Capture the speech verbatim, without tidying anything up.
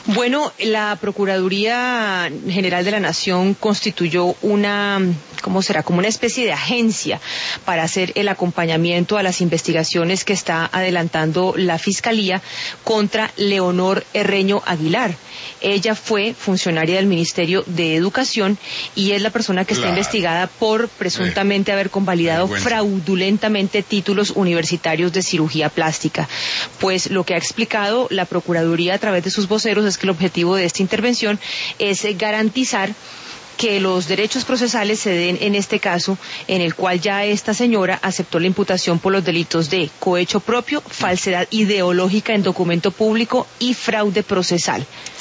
Bueno, la Procuraduría General de la Nación constituyó una, ¿cómo será? Como una especie de agencia para hacer el acompañamiento a las investigaciones que está adelantando la Fiscalía contra Leonor Herreño Aguilar. Ella fue funcionaria del Ministerio de Educación y es la persona que claro. está investigada por presuntamente eh, haber convalidado bueno. fraudulentamente títulos universitarios de cirugía plástica. Pues lo que ha explicado la Procuraduría a través de sus voceros es que el objetivo de esta intervención es garantizar que los derechos procesales se den en este caso, en el cual ya esta señora aceptó la imputación por los delitos de cohecho propio, falsedad ideológica en documento público y fraude procesal.